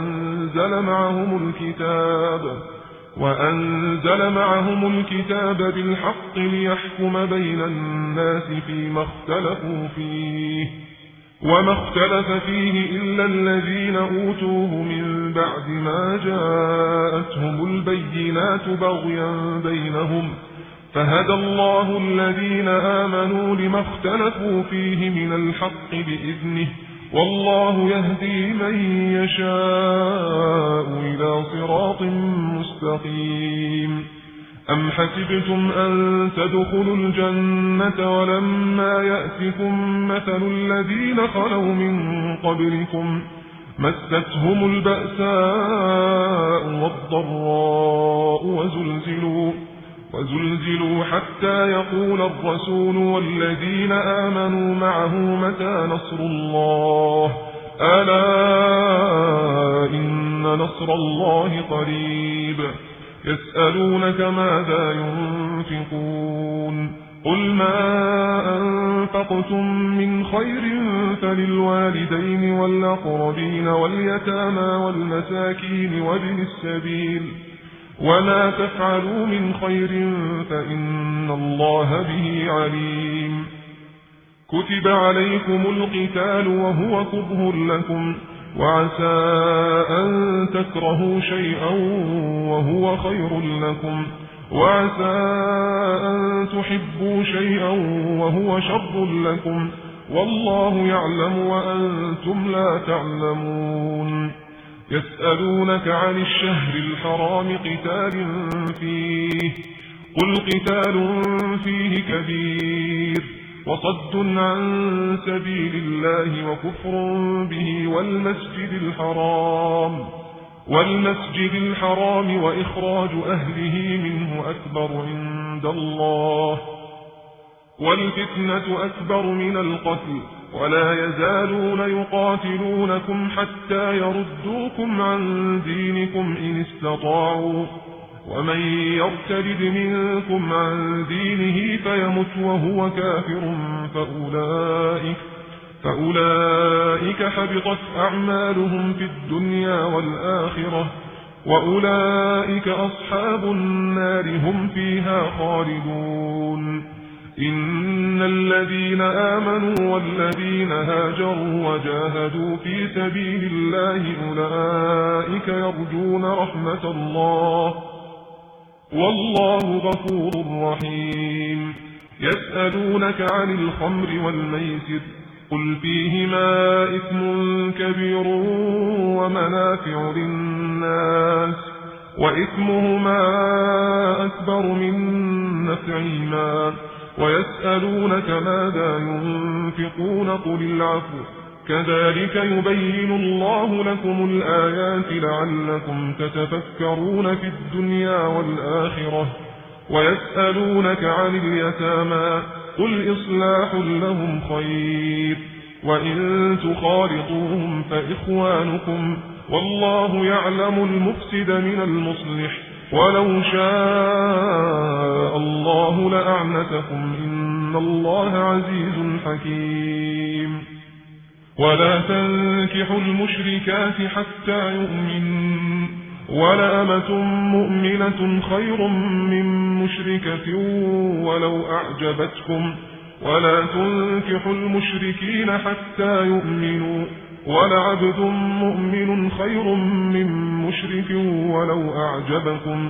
وَأَنزَلَ مَعَهُمُ الْكِتَابَ بِالْحَقِّ لِيَحْكُمَ بَيْنَ النَّاسِ فِيمَا اخْتَلَفُوا فِيهِ وَمَا اخْتَلَفَ فِيهِ إِلَّا الَّذِينَ أُوتُوهُ مِن بَعْدِ مَا جَاءَتْهُمُ الْبَيِّنَاتُ بَغْيًا بَيْنَهُمْ فَهَدَى اللَّهُ الَّذِينَ آمَنُوا لِمَا اخْتَلَفُوا فِيهِ مِنَ الْحَقِّ بِإِذْنِهِ وَاللَّهُ يَهْدِي مَن يَشَاءُ إِلَى صِرَاطٍ مُّسْتَقِيمٍ. أَمْ حَسِبْتُمْ أَن تَدْخُلُوا الْجَنَّةَ وَلَمَّا يَأْتِكُم مَّثَلُ الَّذِينَ خَلَوْا مِن قَبْلِكُمْ مَسَّتْهُمُ الْبَأْسَاءُ وَالضَّرَّاءُ وزلزلوا حتى يقول الرسول والذين آمنوا معه متى نصر الله ألا إن نصر الله قريب يسألونك ماذا ينفقون قل ما أنفقتم من خير فللوالدين والأقربين واليتامى والمساكين وابن السبيل وما تفعلوا من خير فإن الله به عليم كتب عليكم القتال وهو كره لكم وعسى أن تكرهوا شيئا وهو خير لكم وعسى أن تحبوا شيئا وهو شر لكم والله يعلم وأنتم لا تعلمون يسألونك عن الشهر الحرام قتال فيه قل قتال فيه كبير وصد عن سبيل الله وكفر به والمسجد الحرام وإخراج أهله منه أكبر عند الله والفتنة أكبر من القتل ولا يزالون يقاتلونكم حتى يردوكم عن دينكم إن استطاعوا ومن يرتد منكم عن دينه فيمت وهو كافر فأولئك حبطت أعمالهم في الدنيا والآخرة وأولئك أصحاب النار هم فيها خالدون إن الذين آمنوا والذين هاجروا وجاهدوا في سبيل الله أولئك يرجون رحمة الله والله غفور رحيم يسألونك عن الخمر والميسر قل فيهما إثم كبير ومنافع للناس وإثمهما أكبر من نفعهما ويسألونك ماذا ينفقون قل العفو كذلك يبين الله لكم الآيات لعلكم تتفكرون في الدنيا والآخرة ويسألونك عن اليتامى قل إصلاح لهم خير وإن تخالطوهم فإخوانكم والله يعلم المفسد من المصلح ولو شاء الله لأعنتكم إن الله عزيز حكيم ولا تنكحوا المشركات حتى يؤمنوا ولأمة مؤمنة خير من مشركة ولو أعجبتكم ولا تنكحوا المشركين حتى يؤمنوا ولعبد مؤمن خير من مشرك ولو أعجبكم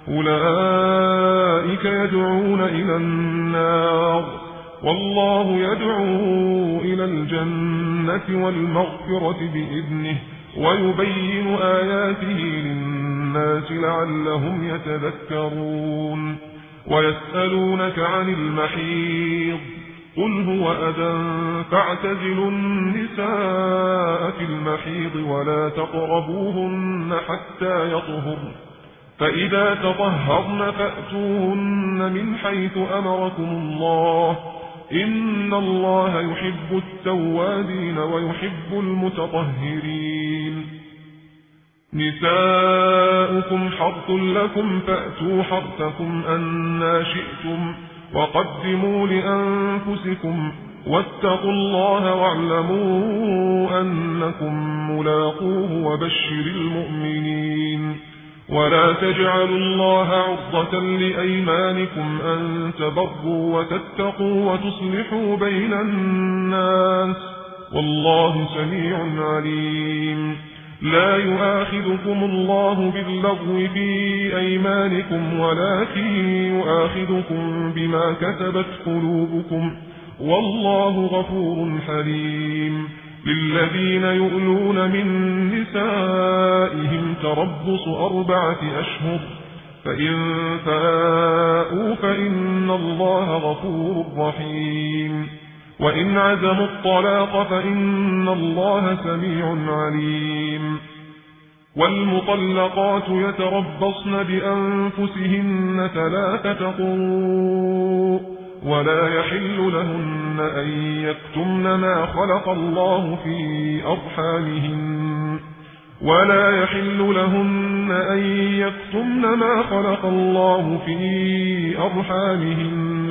أولئك يدعون إلى النار والله يدعو إلى الجنة والمغفرة بإذنه ويبين آياته للناس لعلهم يتذكرون ويسألونك عن المحيض قل هو أذى فاعتزلوا النساء في المحيض ولا تقربوهن حتى يطهرن فإذا تطهرن فأتوهن من حيث أمركم الله إن الله يحب التوابين ويحب المتطهرين نساؤكم حرث لكم فأتوا حرثكم أنى شئتم وقدموا لأنفسكم واتقوا الله واعلموا أنكم ملاقوه وبشر المؤمنين ولا تجعلوا الله عرضة لأيمانكم أن تبروا وتتقوا وتصلحوا بين الناس والله سميع عليم لا يؤاخذكم الله باللغو في أيمانكم ولكن يؤاخذكم بما كسبت قلوبكم والله غفور حليم للذين يؤلون من نسائهم تربص 4 أشهر فإن فاءوا فإن الله غفور رحيم وإن عزموا الطلاق فإن الله سميع عليم والمطلقات يتربصن بأنفسهن 3 قروء ولا يحل لهن أن يكتمن ما خلق الله في أرحامهن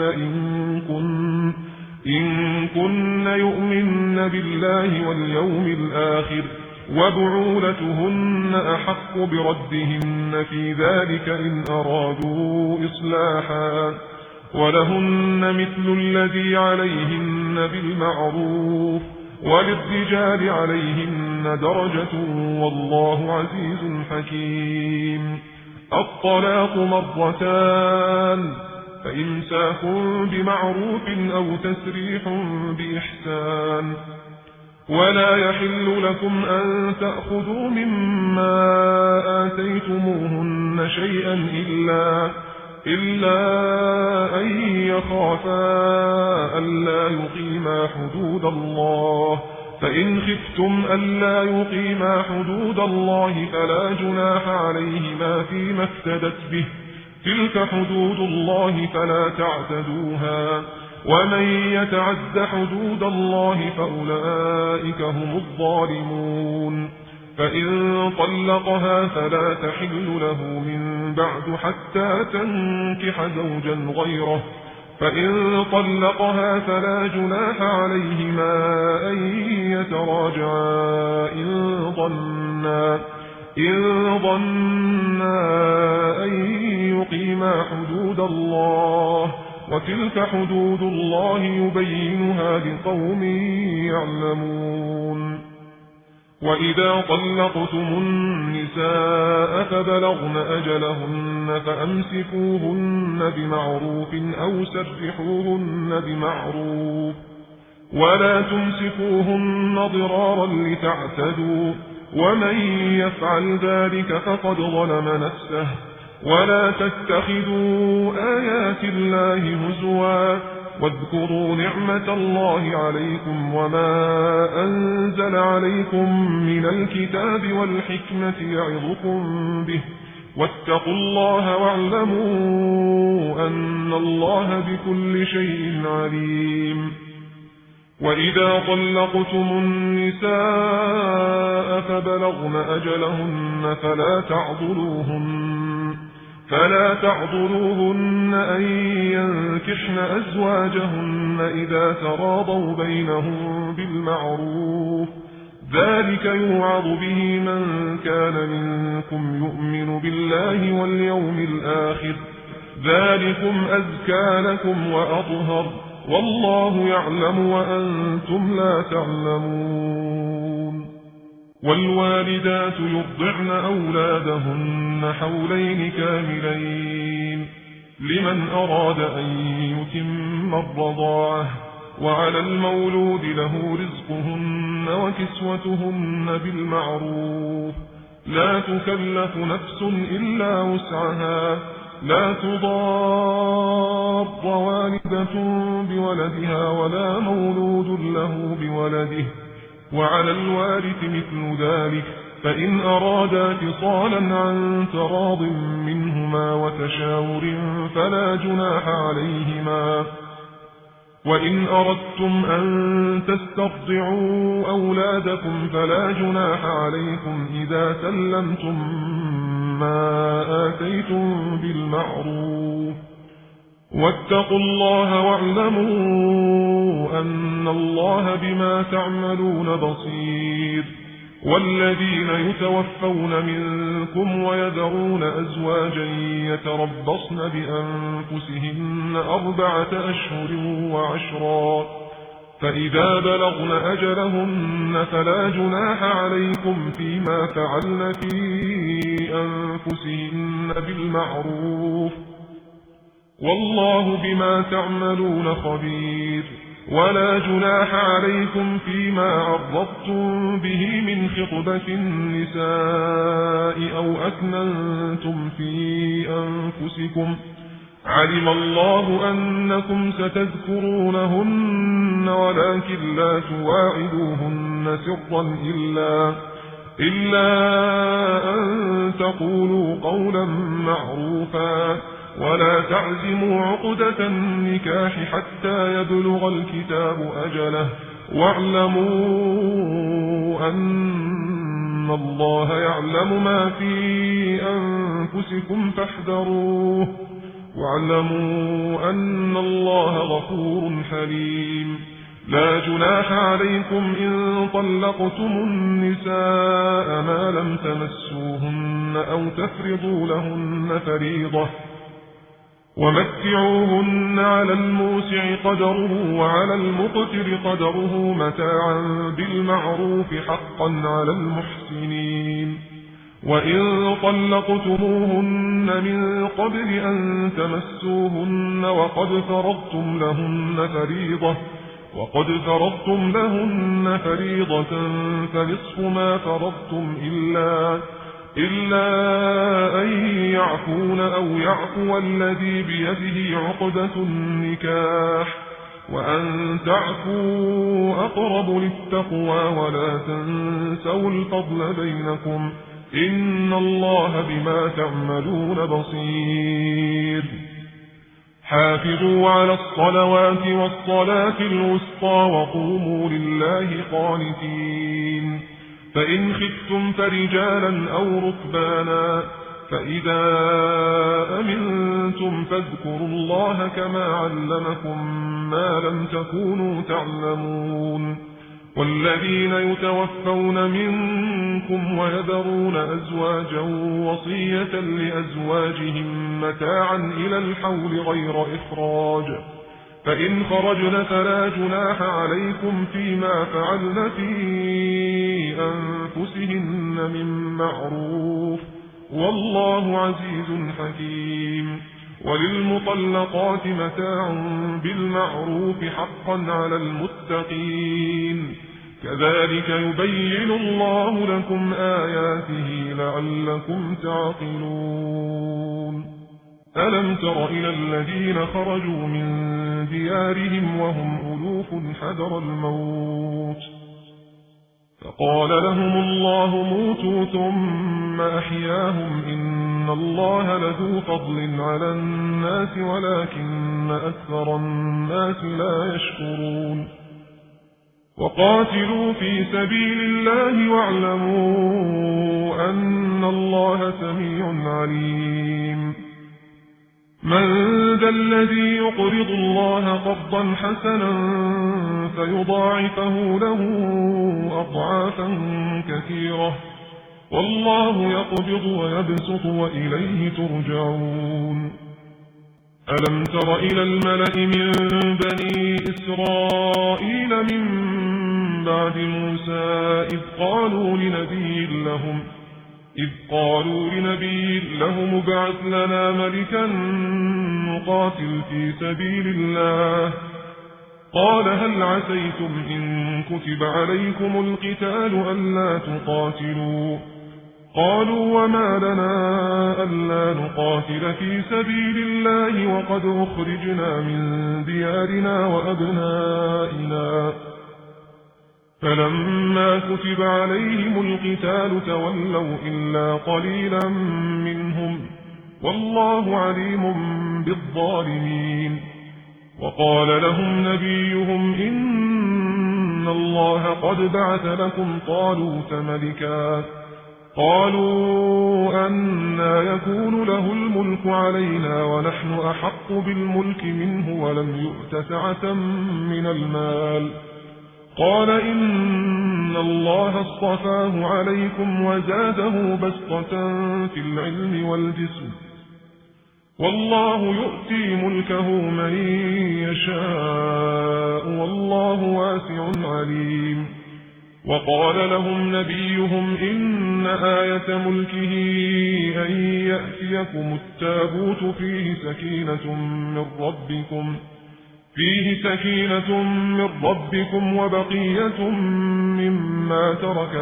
إن كن يؤمن بالله واليوم الآخر وبعولتهن أحق بردهن في ذلك إن أرادوا إصلاحا ولهن مثل الذي عليهن بالمعروف وللرجال عليهن درجة والله عزيز حكيم. الطلاق 2 فإمساك بمعروف أو تسريح بإحسان ولا يحل لكم أن تأخذوا مما آتيتموهن شيئا إلا أن يخافا ألا يقيما حدود الله فإن خفتم ألا يقيما حدود الله فلا جناح عليهما فيما افتدت به تلك حدود الله فلا تعتدوها ومن يتعد حدود الله فأولئك هم الظالمون. فإن طلقها فلا تحل له من بعد حتى تنكح زوجا غيره فإن طلقها فلا جناح عليهما أن يتراجعا إن ظنا أن يقيما حدود الله وتلك حدود الله يبينها لقوم يعلمون. وإذا طلقتم النساء فبلغن أجلهن فأمسكوهن بمعروف أو سرحوهن بمعروف ولا تمسكوهن ضرارا لتعتدوا ومن يفعل ذلك فقد ظلم نفسه ولا تتخذوا آيات الله هزوا واذكروا نعمة الله عليكم وما أنزل عليكم من الكتاب والحكمة يعظكم به واتقوا الله واعلموا أن الله بكل شيء عليم. وإذا طلقتم النساء فبلغن أجلهن فلا تعضلوهن أن ينكحن أزواجهن إذا تراضوا بينهم بالمعروف ذلك يوعظ به من كان منكم يؤمن بالله واليوم الآخر ذلكم أزكى لكم وأطهر والله يعلم وأنتم لا تعلمون. والوالدات يرضعن أولادهن حولين كاملين لمن أراد أن يتم الرضاعة وعلى المولود له رزقهن وكسوتهن بالمعروف لا تكلف نفس إلا وسعها لا تضار والدة بولدها ولا مولود له بولده وعلى الوارث مثل ذلك فإن أرادا فصالا عن تراض منهما وتشاور فلا جناح عليهما. وإن أردتم أن تسترضعوا أولادكم فلا جناح عليكم إذا سلمتم ما آتيتم بالمعروف واتقوا الله واعلموا أن الله بما تعملون بصير. والذين يتوفون منكم ويذرون أزواجا يتربصن بأنفسهن 4 أشهر و10 فإذا بلغن أجلهن فلا جناح عليكم فيما فعلن في أنفسهن بالمعروف والله بما تعملون خبير. ولا جناح عليكم فيما عرضتم به من خطبة النساء أو أكننتم في أنفسكم علم الله أنكم ستذكرونهن ولكن لا تواعدوهن سرا إلا أن تقولوا قولا معروفا ولا تعزموا عقدة النكاح حتى يبلغ الكتاب أجله واعلموا أن الله يعلم ما في أنفسكم فاحذروه واعلموا أن الله غفور حليم. لا جناح عليكم إن طلقتم النساء ما لم تمسوهن أو تفرضوا لهن فريضة ومتعوهن على الموسع قدره وعلى المقتر قدره متاعا بالمعروف حقا على المحسنين. وإن طلقتموهن من قبل أن تمسوهن وقد فرضتم لهن فريضة فنصف ما فرضتم إلا أن يعفون أو يعفو الذي بيده عقدة النكاح وأن تعفوا أقرب للتقوى ولا تنسوا الفضل بينكم إن الله بما تعملون بصير. حافظوا على الصلوات والصلاة الوسطى وقوموا لله قانتين. فإن خفتم فرجالا أو ركبانا فإذا أمنتم فاذكروا الله كما علمكم ما لم تكونوا تعلمون. والذين يتوفون منكم ويذرون أزواجا وصية لأزواجهم متاعا إلى الحول غير إخراج فإن خرجن فلا جناح عليكم فيما فعلن في أنفسهن من معروف والله عزيز حكيم. وللمطلقات متاع بالمعروف حقا على المتقين. كذلك يبين الله لكم آياته لعلكم تعقلون. ألم تر إلى الذين خرجوا من ديارهم وهم ألوف حذر الموت فقال لهم الله موتوا ثم أحياهم إن الله لذو فضل على الناس ولكن أكثر الناس لا يشكرون. وقاتلوا في سبيل الله واعلموا أن الله سميع عليم. من ذا الذي يقرض الله قرضا حسنا فيضاعفه له أضعافا كثيرة والله يقبض ويبسط وإليه ترجعون. ألم تر إلى الملأ من بني إسرائيل من بعد موسى إذ قالوا لنبي لهم ابعث لنا ملكا نقاتل في سبيل الله قال هل عسيتم إن كتب عليكم القتال ألا تقاتلوا قالوا وما لنا ألا نقاتل في سبيل الله وقد أخرجنا من ديارنا وأبنائنا فلما كتب عليهم القتال تولوا إلا قليلا منهم والله عليم بالظالمين. وقال لهم نبيهم إن الله قد بعث لكم طالوت ملكا قالوا أنى يكون له الملك علينا ونحن أحق بالملك منه ولم يؤت سعة من المال قال إن الله اصطفاه عليكم وزاده بسطة في العلم والجسم والله يؤتي ملكه من يشاء والله واسع عليم. وقال لهم نبيهم إن آية ملكه أن يأتيكم التابوت فيه سكينة من ربكم وبقية مما ترك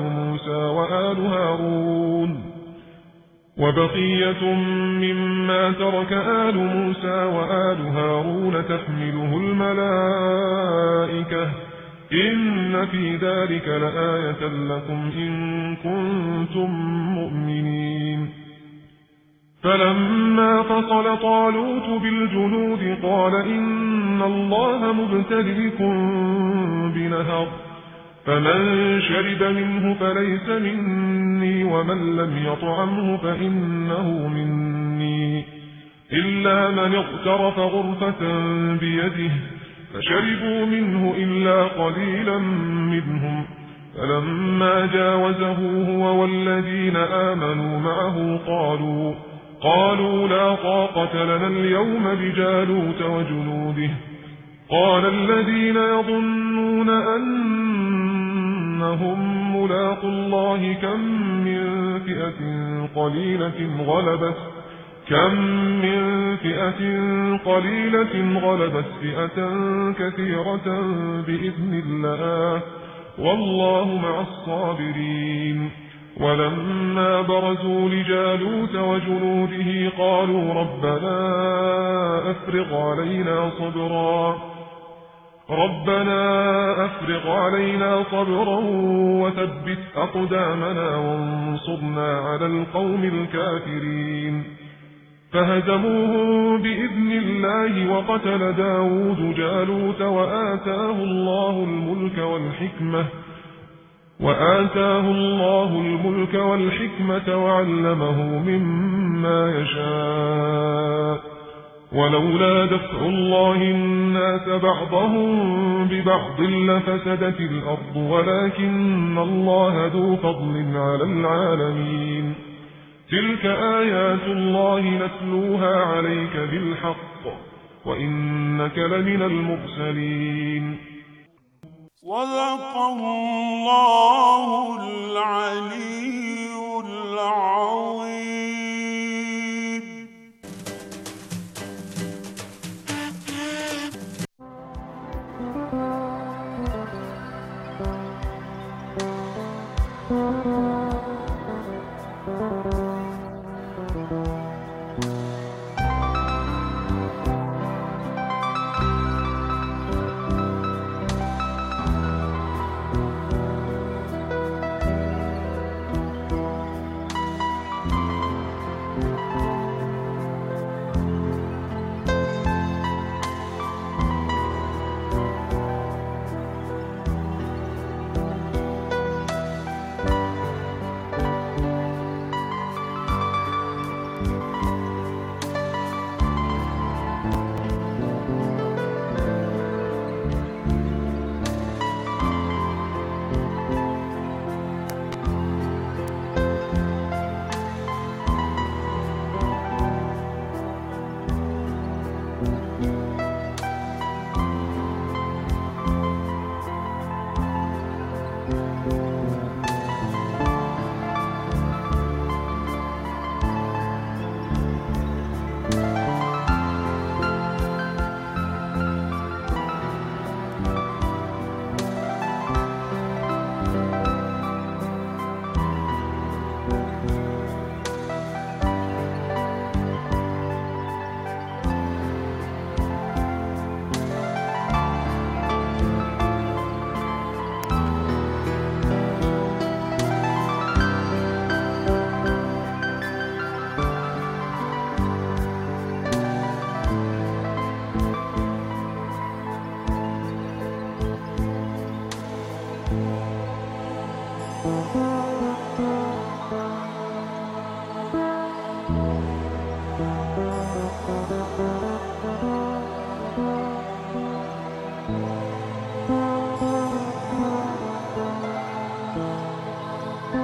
آل موسى وآل هارون تحمله الملائكة إن في ذلك لآية لكم إن كنتم مؤمنين. فلما فصل طالوت بالجنود قال إن الله مبتليكم بنهر فمن شرب منه فليس مني ومن لم يطعمه فإنه مني إلا من اغترف غرفة بيده فشربوا منه إلا قليلا منهم. فلما جاوزه هو والذين آمنوا معه قالوا لا طاقة لنا اليوم بجالوت وجنوده. قال الذين يظنون أنهم ملاقوا الله كم من فئة قليلة غلبت فئة كثيرة بإذن الله والله مع الصابرين. ولما برزوا لجالوت وجنوده قالوا ربنا أفرغ علينا صبرا وثبت أقدامنا وانصرنا على القوم الكافرين. فهزموهم بإذن الله وقتل داود جالوت وآتاه الله الملك والحكمة وعلمه مما يشاء. ولولا دفع الله الناس بعضهم ببعض لفسدت الأرض ولكن الله ذو فضل على العالمين. تلك آيات الله نتلوها عليك بالحق وإنك لمن المرسلين. صدق الله العلي العظيم. Thank you.